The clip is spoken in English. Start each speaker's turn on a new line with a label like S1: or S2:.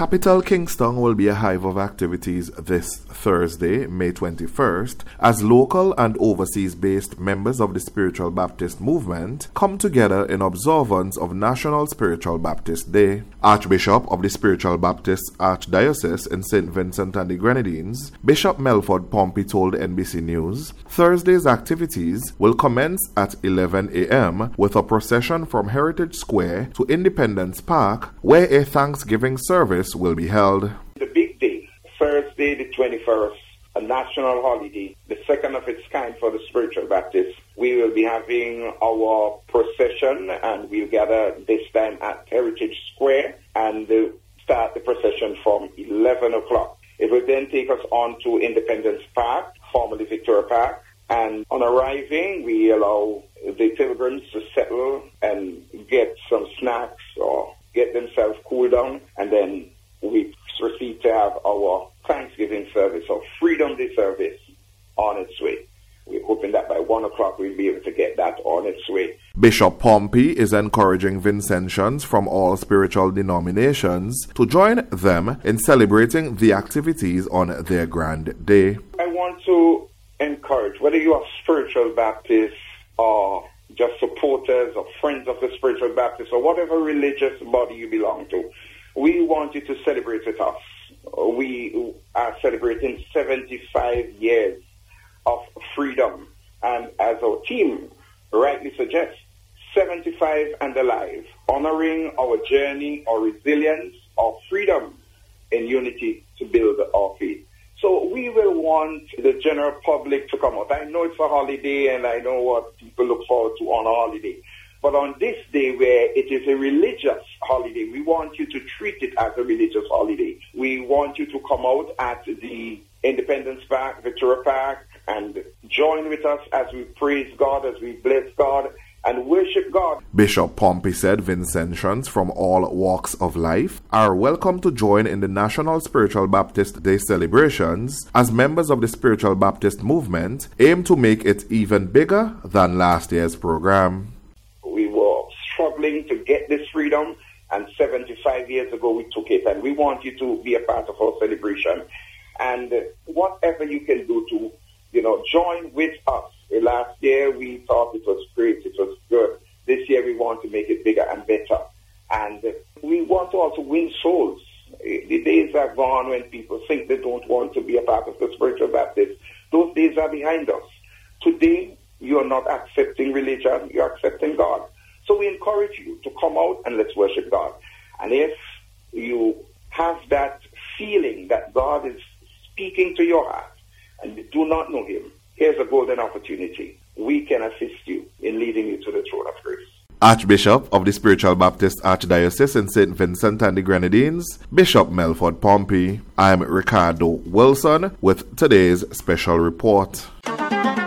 S1: Capital Kingston will be a hive of activities this Thursday, May 21st, as local and overseas-based members of the Spiritual Baptist movement come together in observance of National Spiritual Baptist Day. Archbishop of the Spiritual Baptist Archdiocese in St. Vincent and the Grenadines, Bishop Melford Pompey told NBC News, Thursday's activities will commence at 11 a.m. with a procession from Heritage Square to Independence Park, where a Thanksgiving service will be held.
S2: The big day, Thursday the 21st, a national holiday, the second of its kind for the Spiritual Baptists. We will be having our procession, and we'll gather this time at Heritage Square and start the procession from 11 o'clock. It will then take us on to Independence Park, formerly Victoria Park, and on arriving, we allow the pilgrims to settle and get some snacks or get themselves cooled down, and then we proceed to have our Thanksgiving service or Freedom Day service on its way. We're hoping that by 1 o'clock we'll be able to get that on its way.
S1: Bishop Pompey is encouraging Vincentians from all spiritual denominations to join them in celebrating the activities on their grand day.
S2: I want to encourage, whether you are spiritual Baptists or just supporters or friends of the Spiritual Baptists or whatever religious body you belong to, we want you to celebrate with us. We are celebrating 75 years of freedom, and as our team rightly suggests, 75 and alive, honoring our journey, our resilience, our freedom in unity to build our faith. So we will want the general public to come out. I know it's a holiday, and I know what people look forward to on a holiday. But on this day where it is a religious holiday, we want you to treat it as a religious holiday. We want you to come out at the Independence Park, Victoria Park, and join with us as we praise God, as we bless God, and worship God.
S1: Bishop Pompey said Vincentians from all walks of life are welcome to join in the National Spiritual Baptist Day celebrations, as members of the Spiritual Baptist movement aim to make it even bigger than last year's program.
S2: We were struggling to get this freedom, and 75 years ago we took it, and we want you to be a part of our celebration. And whatever you can do to, join with us. Last year we thought it was great, it was good. This year we want to make it bigger and better. And we want to also win souls. The days are gone when people think they don't want to be a part of the Spiritual Baptist. Those days are behind us. Today, you are not accepting religion, you are accepting God. So we encourage you to come out and let's worship God. And if you have that feeling that God is speaking to your heart and you do not know Him, here's a golden opportunity. We can assist you in leading you to the throne of grace.
S1: Archbishop of the Spiritual Baptist Archdiocese in St. Vincent and the Grenadines, Bishop Melford Pompey. I'm Ricardo Wilson with today's special report.